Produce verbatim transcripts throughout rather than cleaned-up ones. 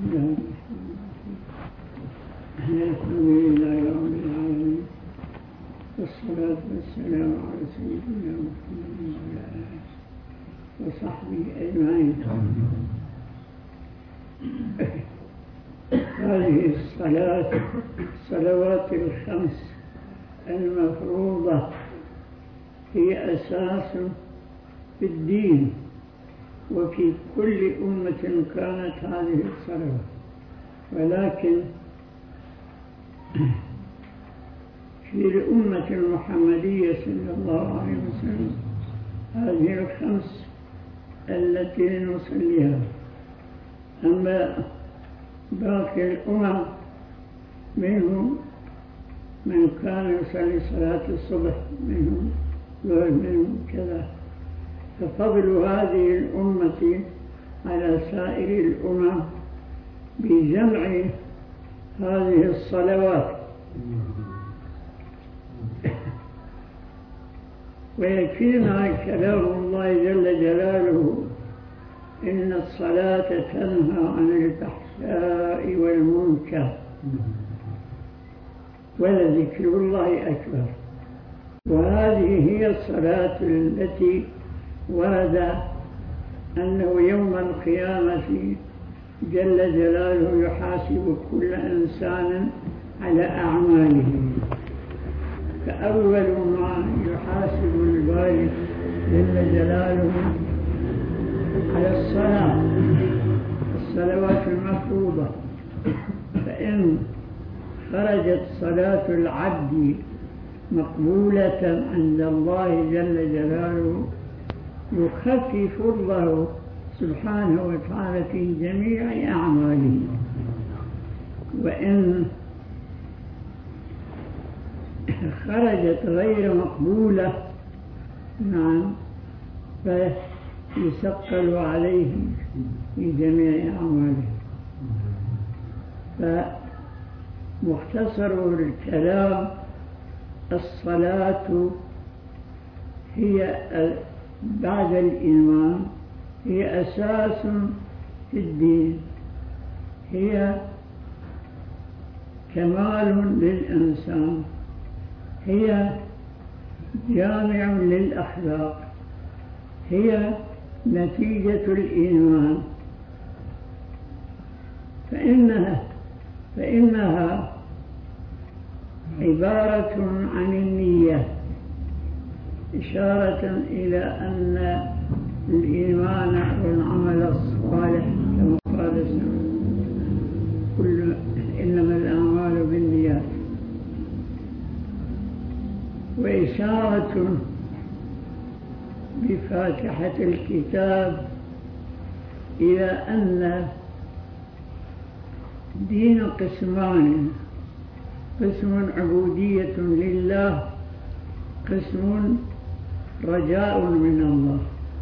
الحمد لله رب العالمين، والصلاة والسلام على سيدنا محمد وعلى آله وصحبه أجمعين. هذه الصلاة الصلوات الخمس المفروضة هي أساس في الدين، وفي كل أمة كانت هذه الصلوات، ولكن في الأمة المحمدية صلى الله عليه وسلم هذه الخمس التي نصليها. أما باقي الأمم منهم من كان يصلي صلاة الصبح، منهم ظهر، منهم كذا. ففضل هذه الأمة على سائر الأمم بجمع هذه الصلوات. ويكفينا كلام الله جل جلاله: إن الصلاة تنهى عن الفحشاء والمنكر ولذكر الله أكبر. وهذه هي الصلاة التي ورد أنه يوم القيامة جل جلاله يحاسب كل إنسان على أعماله، فأول ما يحاسب الباري جل جلاله على الصلاة، الصلوات المفروضة. فإن خرجت صلاة العبد مقبولة عند الله جل جلاله يخفف الله سبحانه وتعالى في جميع أعماله. وإن خرجت غير مقبولة نعم فيثقل عليه في جميع أعماله. فمختصر الكلام: الصلاة هي بعد الإيمان هي أساس في الدين، هي كمال للإنسان، هي جامع للأخلاق، هي نتيجة الإيمان. فإنها فإنها عبارة عن النية، إشارة إلى أن الإيمان والعمل الصالح كما قال كل إنما الأعمال بالنيات، وإشارة بفاتحة الكتاب إلى أن دين قسمان: قسم عبودية لله، قسم رجاء من الله،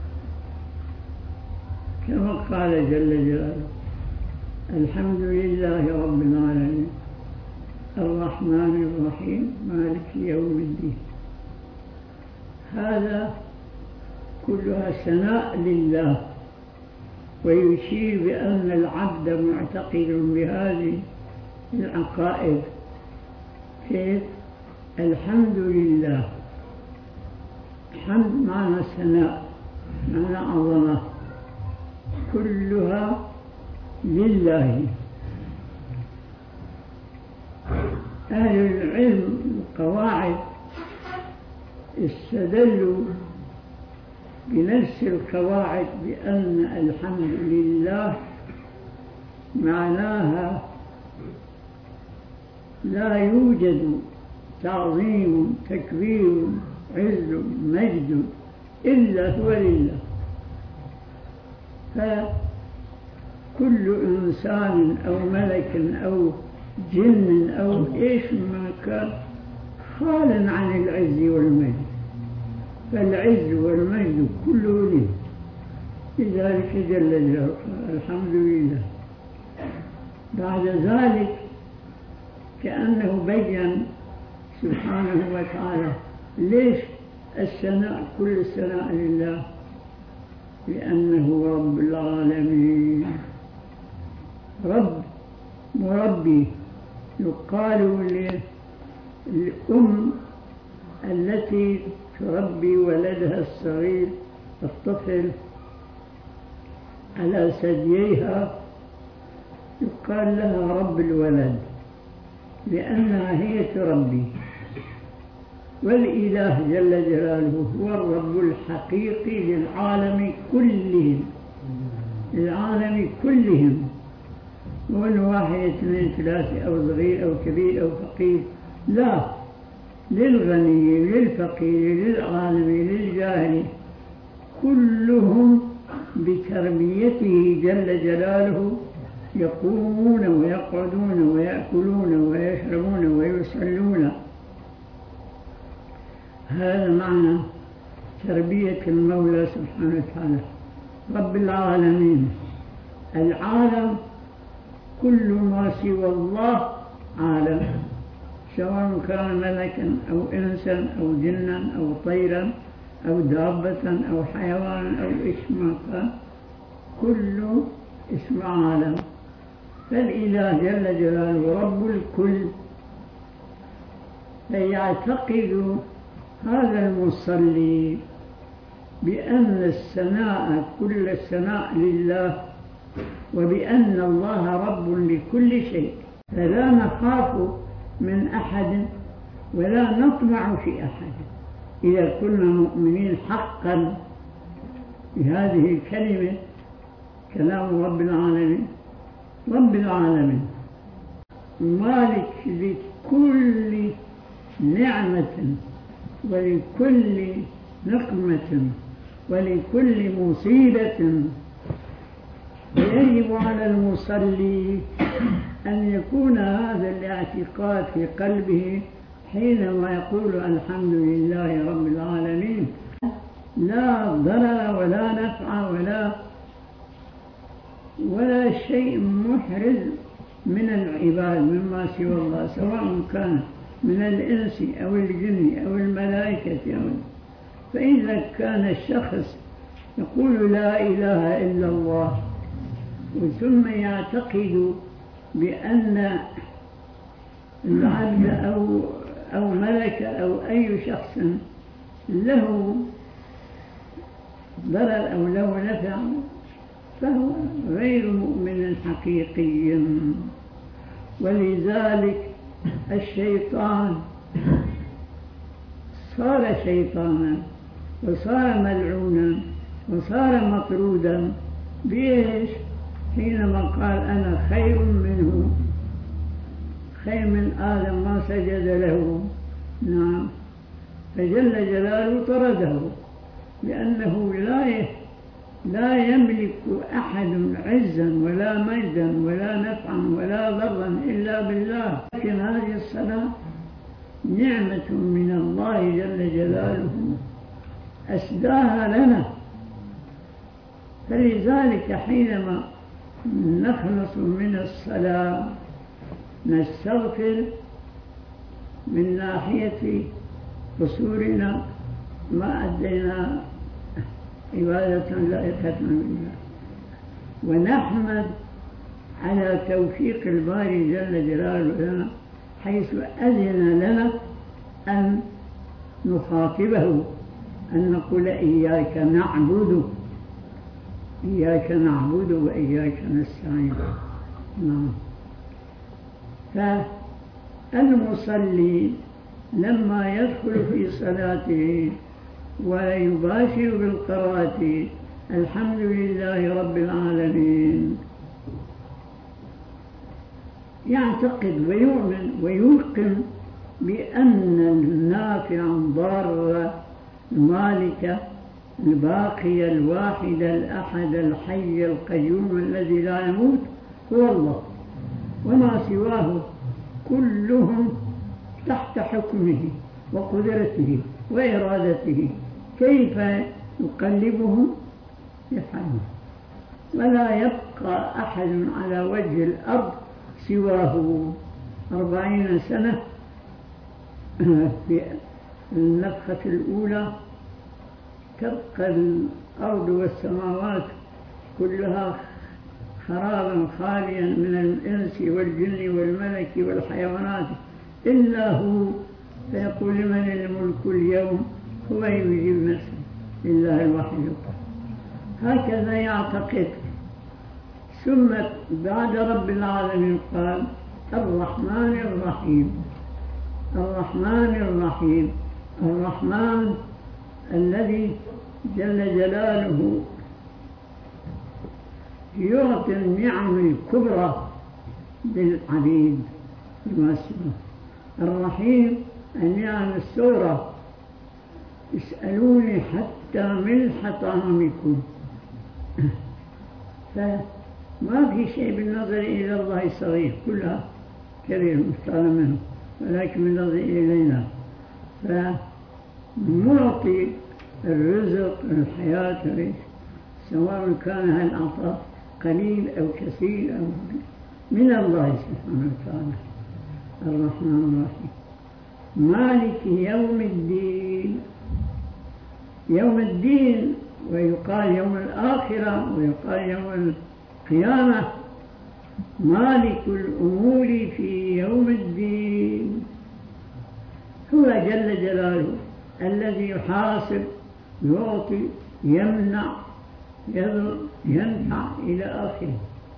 كما قال جل جلاله: الحمد لله رب العالمين الرحمن الرحيم مالك يوم الدين. هذا كلها ثناء لله، ويشير بأن العبد معتقد بهذه العقائد. كيف؟ الحمد لله، حمد معنى ثناء، معنى عظمة، كلها لله. أهل العلم القواعد استدلوا بنفس القواعد بأن الحمد لله معناها لا يوجد تعظيم تكبير عز مجد إلا هو لله. فكل إنسان أو ملك أو جن أو إيش ما كان خال عن العز والمجد، فالعز والمجد كله له. لذلك جل جلاله الحمد لله. بعد ذلك كأنه بين سبحانه وتعالى ليش الثناء كل الثناء لله، لأنه رب العالمين، رب مربي. يقال للأم التي تربي ولدها الصغير الطفل على ثدييها يقال لها رب الولد، لأنها هي تربي. والإله جل جلاله هو الرب الحقيقي للعالم كلهم، للعالم كلهم، مو واحد اثنين ثلاثة أو صغير أو كبير أو فقير، لا، للغني للفقير للعالم للجاهل، كلهم بتربيته جل جلاله يقومون ويقعدون ويأكلون ويشربون ويصلون. هذا معنى تربية المولى سبحانه وتعالى رب العالمين. العالم كل ما سوى الله عالم، سواء كان ملكا أو إنسا أو جنا أو طيرا أو دابة أو حيوانا أو إيش ما كان، كل اسم عالم. فالإله جل جلاله رب الكل. فيعتقد هذا المصلي بأن الثناء كل الثناء لله، وبأن الله رب لكل شيء، فلا نخاف من أحد ولا نطمع في أحد إذا كنا مؤمنين حقا بهذه الكلمة، كلام رب العالمين. رب العالمين مالك لكل نعمة ولكل نقمة ولكل مصيبة. ويجب على المصلي أن يكون هذا الاعتقاد في قلبه حينما يقول الحمد لله رب العالمين، لا ضرر ولا نفع ولا ولا شيء محرز من العباد مما سوى الله، سواء كان من الإنس أو الجن أو الملائكة أو. فإذا كان الشخص يقول لا إله إلا الله ثم يعتقد بأن العبد أو أو ملك أو أي شخص له ضرر أو له نفع، فهو غير مؤمن حقيقي. ولذلك الشيطان صار شيطانا وصار ملعونا وصار مطرودا بإيش؟ حينما قال أنا خير منه، خير من آدم ما سجد له. نعم، فجل جلاله طرده، لأنه لا لا يملك أحد عزا ولا مجدا ولا نفعا ولا ضرا إلا بالله. لكن هذه الصلاة نعمة من الله جل جلاله أسداها لنا. فلذلك حينما نخلص من الصلاة نستغفر من ناحية قصورنا ما أدينا عبادة لائقة بالله، ونحمد على توفيق الباري جل جلاله لنا حيث أذن لنا أن نخاطبه، أن نقول إياك نعبد إياك نعبد وإياك نستعين. نعم. فالمصلي لما يدخل في صلاته ويباشر بالقراءة الحمد لله رب العالمين يعتقد ويؤمن ويوقن بأن النافع الضار المالك الباقي الواحد الأحد الحي القيوم الذي لا يموت هو الله، وما سواه كلهم تحت حكمه وقدرته وإرادته، كيف يقلبهم يفعلون. ولا يبقى أحد على وجه الأرض سواه. أربعين سنة في النفخة الأولى تبقى الأرض والسماوات كلها خرابا خاليا من الإنس والجن والملك والحيوانات إلا هو، فيقول من الملك اليوم، هو يجيب نفسه لله الوحيد. هكذا يعتقد. ثم بعد رب العالمين قال الرحمن الرحيم. الرحمن الرحيم، الرحمن الذي جل جلاله يعطي النعم الكبرى للعبيد بما سواه. الرحيم النعم السورة، اسألوني حتى ملح طعامكم. فما في شيء بالنظر إلى الله صغير، كلها كبير مستعلم منه، ولكن بالنظر إلينا فمعطي الرزق الحياة، سواء كان هذا العطاء قليل أو كثير أو من الله سبحانه وتعالى. الرحمن الرحيم مالك يوم الدين. يوم الدين، ويقال يوم الآخرة، ويقال يوم القيامة. مالك الأمور في يوم الدين، هو جل جلاله الذي يحاسب، يعطي، يمنع، يضر، ينفع إلى آخره.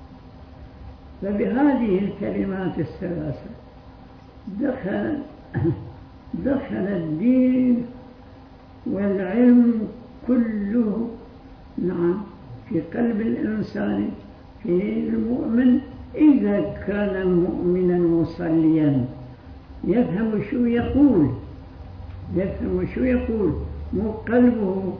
فبهذه الكلمات الثلاثة دخل دخل الدين والعلم كله، نعم، في قلب الإنسان، في المؤمن إذا كان مؤمنا مصليا يفهم شو يقول، يفهم شو يقول، مو قلبه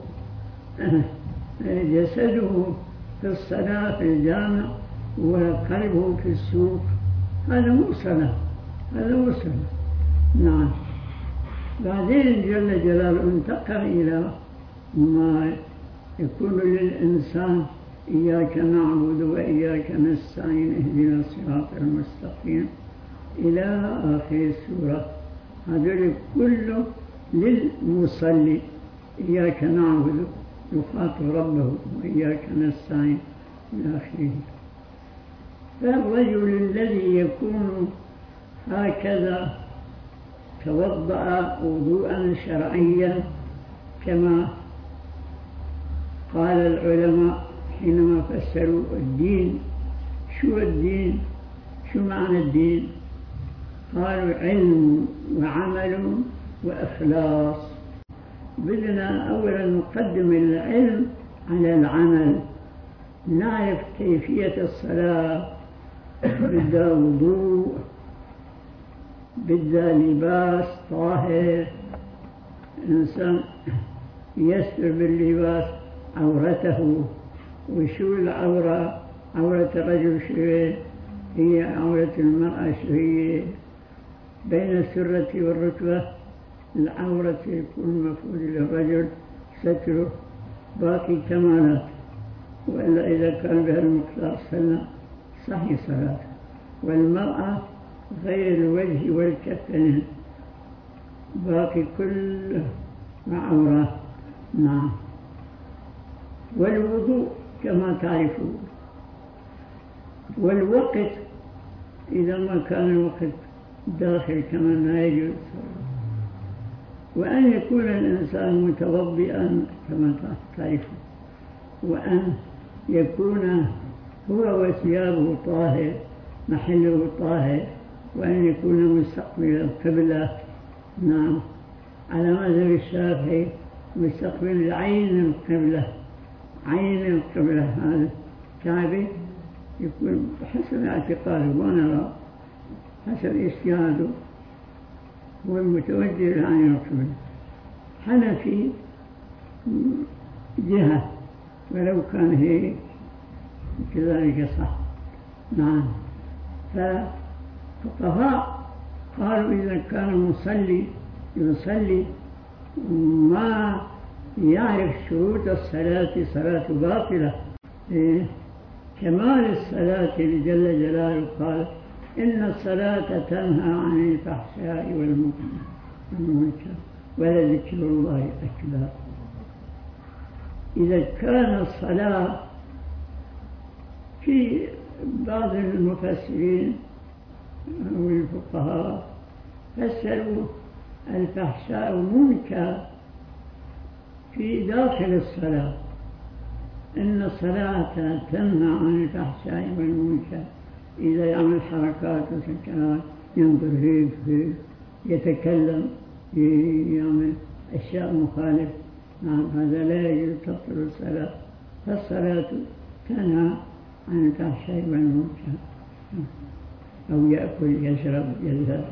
جسده في الصلاة في الجامع وقلبه في السوق، هذا مو صلاة، هذا مو صلاة. نعم. بعدين جل جلاله انتقل إلى ما يكون للإنسان إياك نعبد وإياك نستعين اهدنا الصراط المستقيم إلى آخر السورة. هذا كله للمصلي، إياك نعبد يخاطب ربه وإياك نستعين إلى آخره. فالرجل الذي يكون هكذا توضأ وضوءا شرعيا كما قال العلماء حينما فسروا الدين. شو الدين؟ شو معنى الدين؟ قالوا علم وعمل وإخلاص. بدنا أولا نقدم العلم على العمل، نعرف كيفية الصلاة، بدها وضوء، بدها لباس طاهر، إنسان يستر باللباس عورته. وشو العورة؟ عورة الرجل شو هي؟ عورة المرأة شو هي؟ بين السرة والركبة العورة يكون المفروض للرجل ستره باقي كمالات، وإلا إذا كان بها المقدار سنة صحيح صلاة. والمرأة غير الوجه والكفين باقي كل عورة. نعم. والوضوء كما تعرفون. والوقت إذا ما كان الوقت داخل كما لا يجوز. وأن يكون الإنسان متوضئا كما تعرفون، وأن يكون هو وثيابه طاهر، محله طاهر، وأن يكون مستقبل القبلة. نعم، على مذهب الشافعي مستقبل عين القبلة، عين القبلة. هذا الكعبة يكون حسب اعتقاده ونرى حسب اجتهاده هو المتوجه لعين القبلة. حنفي جهة ولو كان هي كذلك صح. نعم. فالفقهاء قالوا إذا كان المصلي يصلي ما يعرف شروط الصلاة صلاة باطلة. إيه؟ كمال الصلاة لجل جلاله قال إن الصلاة تنهى عن الفحشاء والمنكر ولذكر الله أكبر. إذا كان الصلاة في بعض المفسرين والفقهاء فسروا الفحشاء والمنكر في داخل الصلاة، إن الصلاة تنهى عن الفحشاء والمنكر. إذا يعمل حركات وسكنات، ينظر هيك هيك، يتكلم، يعمل أشياء مخالفة، نعم هذا لا يجوز تبطل الصلاة. فالصلاة تنهى عن الفحشاء والمنكر، أو يأكل يشرب يذهب.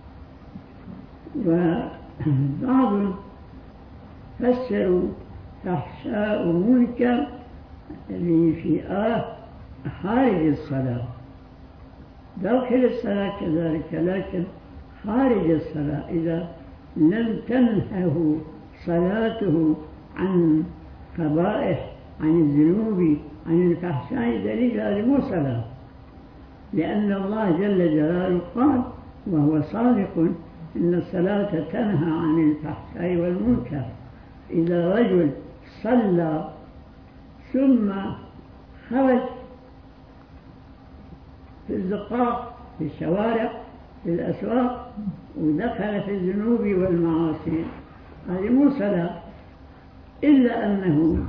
وبعضهم فسروا فحشاء ومنكر اللي في آه خارج الصلاة، داخل الصلاة كذلك، لكن خارج الصلاة إذا لم تنهه صلاته عن قبائح، عن الذنوب، عن الفحشاء، دليل هذه مو صلاة، لأن الله جل جلاله قال وهو صادق إن الصلاة تنهى عن الفحشاء والمنكر. إذا رجل صلى ثم خرج في الزقاق، في الشوارع، في الأسواق، ودخل في الذنوب والمعاصي، هذه مو صلاة، إلا أنه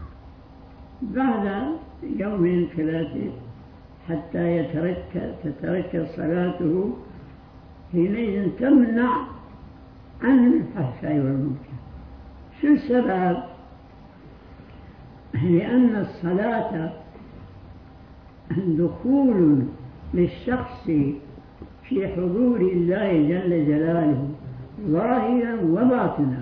بعد يومين ثلاثة حتى يترك تترك صلاته، حينئذ تمنع عن الفحشاء والمنكر. شو السبب؟ لأن الصلاة دخول للشخص في حضور الله جل جلاله ظاهرا وباطنا.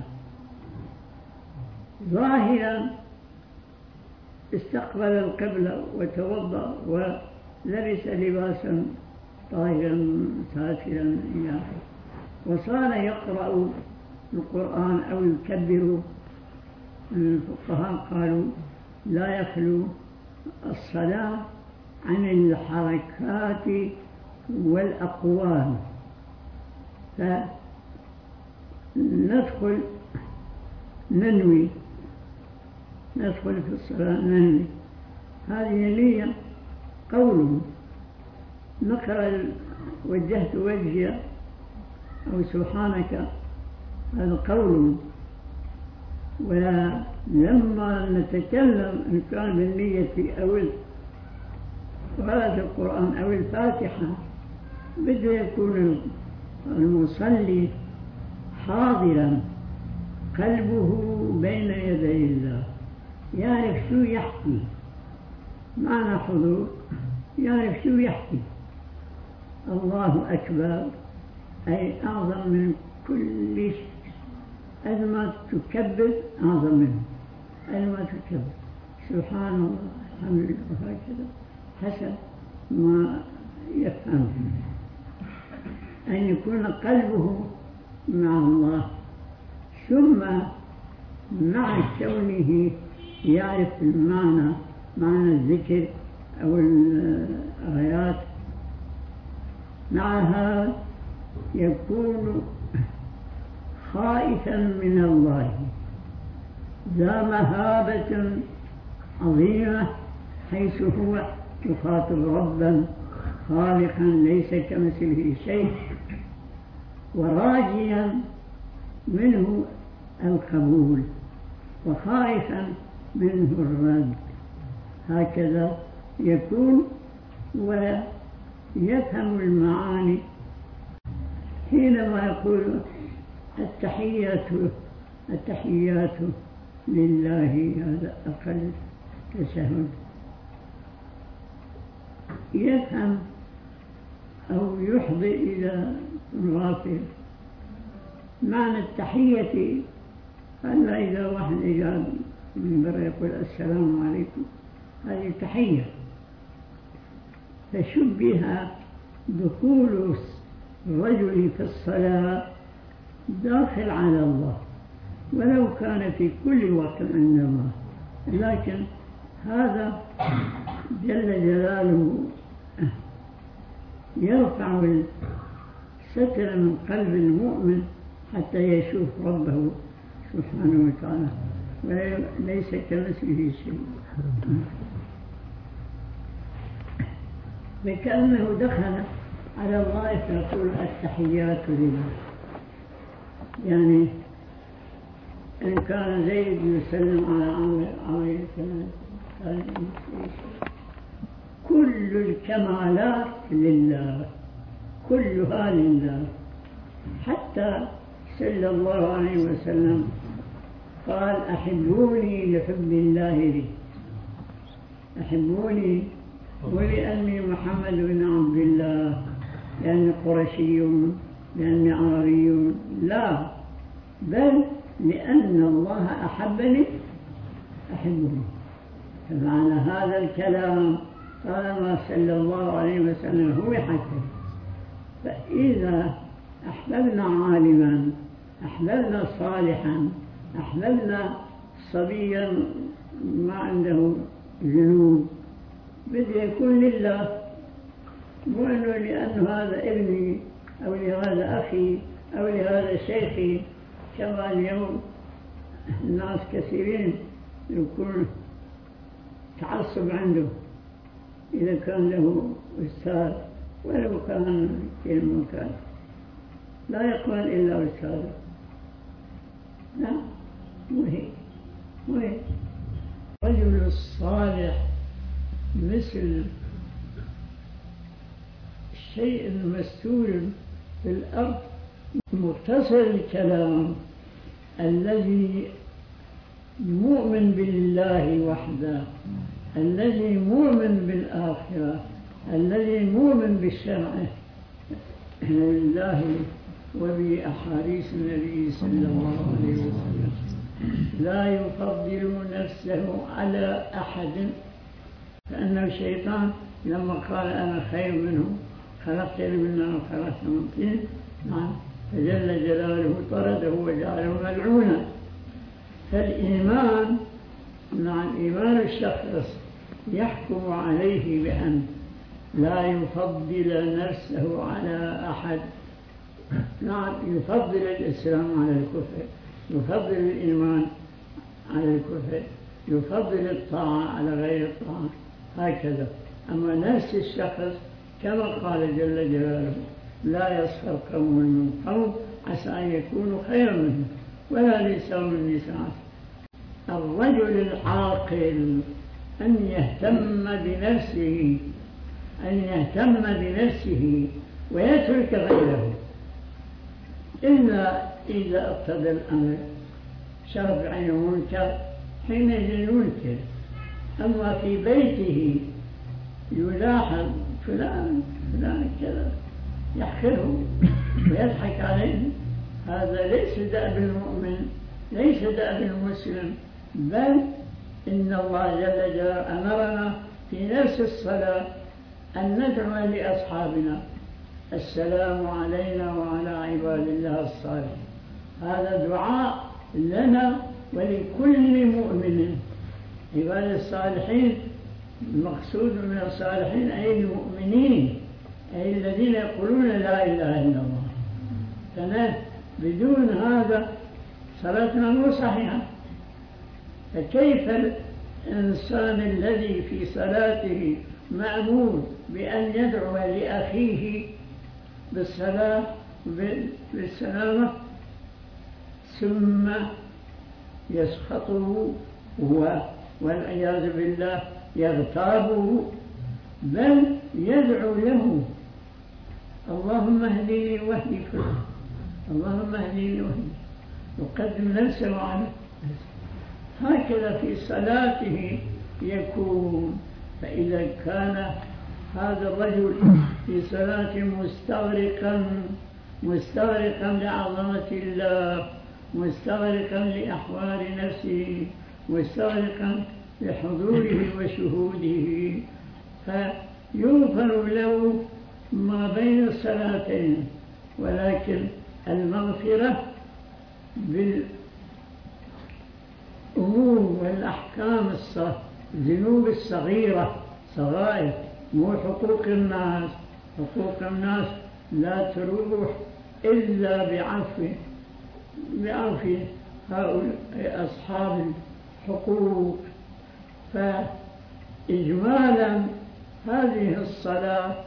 ظاهرا استقبل القبلة وتوضأ ولبس لباسا طاهرا ساترا إياه، وصار يقرأ القرآن أو يكبر. الفقهاء قالوا لا يخلو الصلاة عن الحركات والأقوال، فندخل ننوي، ندخل في الصلاة ننوي، هذه نية قول، نقرأ وجهت وجهي أو سبحانك، هذا قول. ولما نتكلم إن كان بالنية أو قراءة القرآن أو الفاتحة، بده يكون المصلي حاضرا، قلبه بين يدي الله، يعرف شو يحكي، معنى حضور، يعرف شو يحكي. الله أكبر أي أعظم من كل شيء، ألما تكبر أعظم منه، ألما تكبر سبحان الله الحمد لله، وهكذا حسب ما يفهم، أن يكون قلبه مع الله، ثم مع كونه يعرف المعنى، معنى الذكر أو الآيات، معها يكون خائفا من الله، ذا مهابة عظيمة، حيث هو يخاطب ربا خالقا ليس كمثله شيء، وراجيا منه القبول، وخائفا منه الرد. هكذا يكون ويفهم المعاني حينما يقول التحيات التحيات لله، هذا أقل تشهد، يفهم أو يحضي إلى الغافل معنى التحية. ألا إذا واحد إجا من برا يقول السلام عليكم، هذه تحية، فشبه دخول الرجل في الصلاة داخل على الله، ولو كان في كل وقت عند الله، لكن هذا جل جلاله يرفع الستر من قلب المؤمن حتى يشوف ربه سبحانه وتعالى، وليس كمثله شيء. فكأنه دخل على الله فيقول التحيات لله. يعني إن كان زيد يسلم على عمرو، عمرو يسلم كان كل الكمالات لله، كلها لله. حتى صلى الله عليه وسلم قال أحبوني لحب الله لي، أحبوني ولأني محمد بن عبد الله، لأني قرشي، لأني عربي، لا، بل لأن الله أحبني أحبه. فمعنى هذا الكلام طالما صلى الله عليه وسلم هو حكى، فإذا أحببنا عالما، أحببنا صالحا، أحببنا صبيا ما عنده ذنوب، بده يكون لله، مو أنه لأنه هذا ابني أو لهذا أخي أو لهذا شيخي. كما اليوم الناس كثيرين يكون تعصب عنده، إذا كان له أستاذ ولو كان في المكان لا يقبل إلا أستاذه. لا، مو هيك، مو هيك. الرجل الصالح مثل الشيء المستور في الأرض، مختصر الكلام الذي مؤمن بالله وحده، الذي مؤمن بالآخرة، الذي مؤمن بالشرع لله وبأحاديث النبي صلى الله عليه وسلم، لا يفضل نفسه على أحد. فإن الشيطان لما قال أنا خير منه، خلقتني من نار وخلقته من طين، نعم، فجل جلاله طرده وجعله ملعونا. فالإيمان مع إيمان الشخص يحكم عليه بأن لا يفضل نفسه على أحد. نعم، يفضل الإسلام على الكفر، يفضل الإيمان على الكفر، يفضل الطاعة على غير الطاعة، هكذا. أما نفس الشخص كما قال جل جلاله لا يسخر قوم من قوم عسى أن يكونوا خيرا منهم ولا نساء من نساء. الرجل العاقل أن يهتم بنفسه، أن يهتم بنفسه ويترك غيره، إلا إذا اقتضى الأمر شرب عين منكر حينئذ ينكر. أما في بيته يلاحظ فلان فلان كذا يحقره ويضحك عليه، هذا ليس دأب المؤمن، ليس دأب المسلم. بل إن الله جل جلاله أمرنا في نفس الصلاة أن ندعو لأصحابنا السلام علينا وعلى عباد الله الصالحين. هذا دعاء لنا ولكل مؤمن. عباد الصالحين المقصود من الصالحين أي المؤمنين، أي الذين يقولون لا إله إلا الله. بدون هذا صلاتنا مو صحيحة. فكيف الإنسان الذي في صلاته مأمور بأن يدعو لأخيه بالصلاة بالسلامة ثم يسخطه والعياذ بالله يغتابه، بل يدعو له اللهم اهدني واهدي فلان، اللهم اهدني واهدي، يقدم نفسه على هكذا في صلاته يكون. فإذا كان هذا الرجل في صلاته مستغرقا مستغرقا لعظمة الله، مستغرقا لأحوال نفسه، مستغرقا لحضوره وشهوده، فيغفر له ما بين الصلاتين. ولكن المغفرة بالأمور والأحكام الذنوب الصغيرة صغائر، مو حقوق الناس. حقوق الناس لا تروح إلا بعفو بعفو هؤلاء أصحاب الحقوق. فإجمالا هذه الصلاة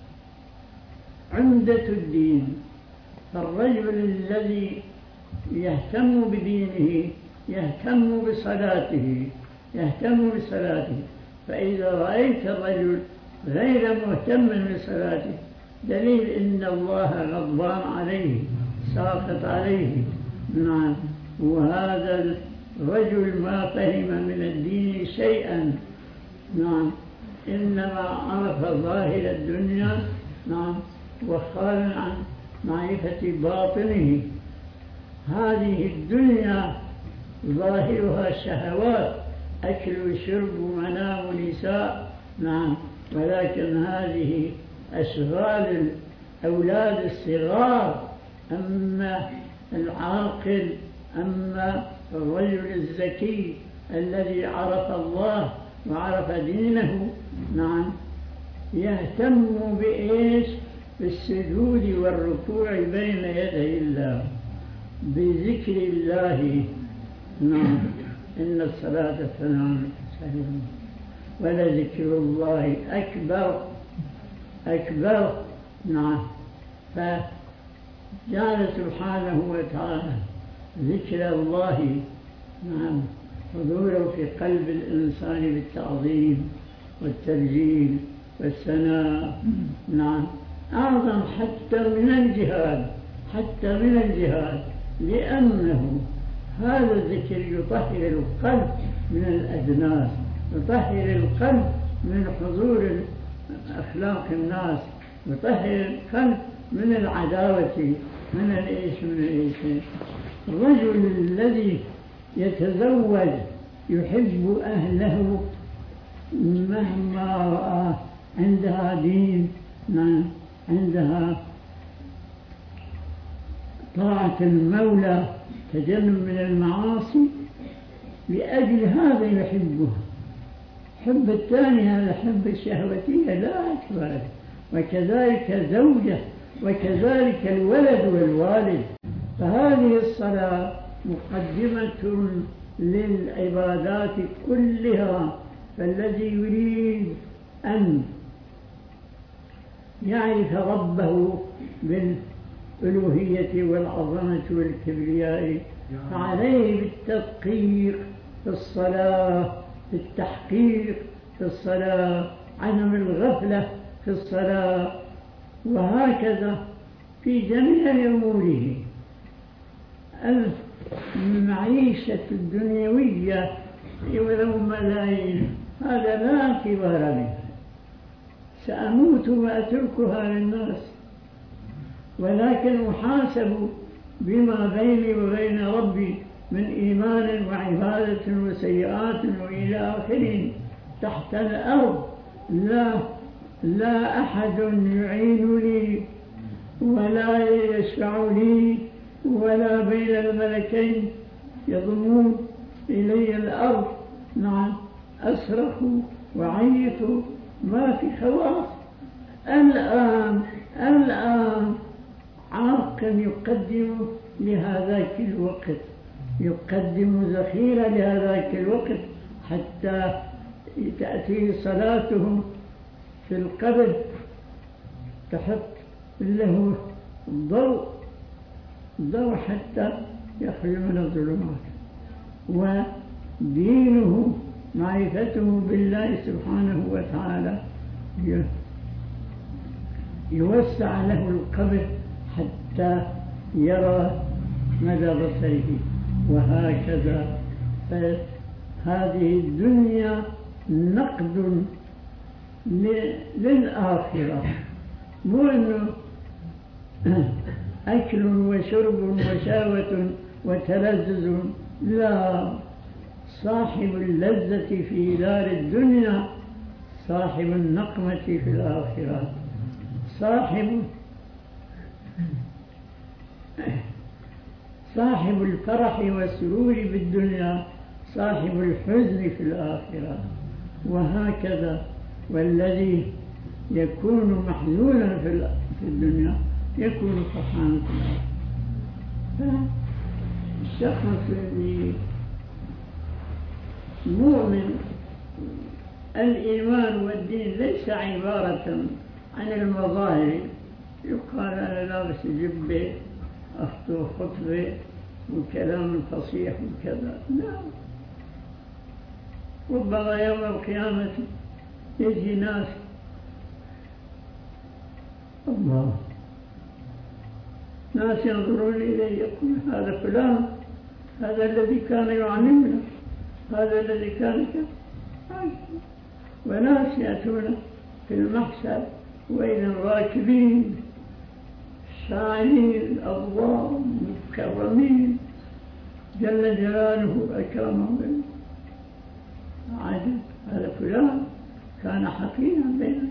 عمدة الدين. فالرجل الذي يهتم بدينه يهتم بصلاته يهتم بصلاته فإذا رأيت الرجل غير مهتم بصلاته دليل إن الله غضبان عليه ساخط عليه. نعم. وهذا الرجل ما فهم من الدين شيئا. نعم. إنما عرف ظاهر الدنيا. نعم. وخال عن معرفة باطنه. هذه الدنيا ظاهرها شهوات، أكل وشرب ومنام ونساء. نعم. ولكن هذه أشغال الأولاد الصغار. أما العاقل، أما الرجل الذكي الذي عرف الله وعرف دينه، نعم، يهتم بإيش؟ بالسجود والركوع بين يدي الله، بذكر الله. نعم. إن الصلاة تنهى ولذكر الله أكبر أكبر. نعم. فجعل سبحانه وتعالى ذكر الله، نعم، حضوره في قلب الإنسان بالتعظيم والتبجيل والثناء. نعم. أعظم حتى من الجهاد، حتى من الجهاد، لأنه هذا الذكر يطهر القلب من الأدناس، يطهر القلب من حضور أخلاق الناس، يطهر القلب من العداوة، من الإيش من الإيش. الرجل الذي يتزوج يحب أهله مهما رأى عندها دين، عندها طاعة المولى، تجنب من المعاصي، لأجل هذا يحبها. حب الثاني هذا حب الشهوتية لا أكبر. وكذلك زوجة، وكذلك الولد والوالد. فهذه الصلاة مقدمة للعبادات كلها. فالذي يريد أن يعرف ربه بالألوهية والعظمة والكبرياء فعليه بالتدقيق في الصلاة، بالتحقيق في الصلاة، عدم الغفلة في الصلاة، وهكذا في جميع أموره. المعيشة الدنيوية ولو ملايين هذا لا اعتبار بها، سأموت وأتركها للناس، ولكن أحاسب بما بيني وبين ربي من إيمان وعبادة وسيئات وإلى آخره تحت الأرض. لا لا أحد يعينني ولا يشفع لي ولا بين الملكين يضمون إلي الأرض. نعم. أصرخ وعيط ما في خلاص. الآن الآن عاقا يقدم لهذاك الوقت، يقدم ذخيرة لهذاك الوقت حتى تأتي صلاته في القبر تحط له الضوء الضوء حتى يخرج من الظلمات. ودينه معرفته بالله سبحانه وتعالى يوسع له القبر حتى يرى مدى بصره. وهكذا فهذه الدنيا نقد للآخرة، مو أنه أكل وشرب وشاوة وتلذذ. لا، صاحب اللذة في دار الدنيا صاحب النقمة في الآخرة، صاحب صاحب الفرح والسرور بالدنيا صاحب الحزن في الآخرة. وهكذا. والذي يكون محزونا في الدنيا يكون فرحانا في الآخرة. فالشخص الذي مؤمن الإيمان والدين ليس عبارة عن المظاهر، يقال أنا لابس جبة أخطو خطبة وكلام فصيح وكذا، لا. ربما يوم القيامة يجي ناس الله ناس ينظرون إليه يقول هذا فلان، هذا الذي كان يعلمنا، هذا الذي كان كذا. وناس يأتون في المحشر وإذا راكبين شاعرين الأضواء مكرمين جل جلاله أكرمهم. عجب، هذا فلان كان حكيما بيننا.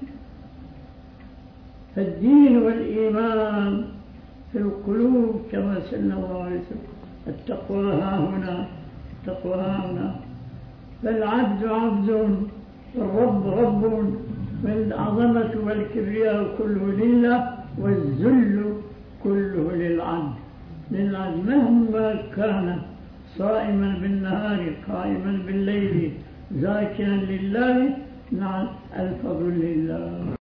فالدين والإيمان في القلوب كما سنى الله عليه وسلم. التقوى ها هنا، التقوى ها هنا. فالعبد عبد والرب رب، والعظمة والكبرياء كله لله، والذل كله للعبد للعبد مهما كان، صائما بالنهار قائما بالليل ذاكرا لله، نعم الفضل لله.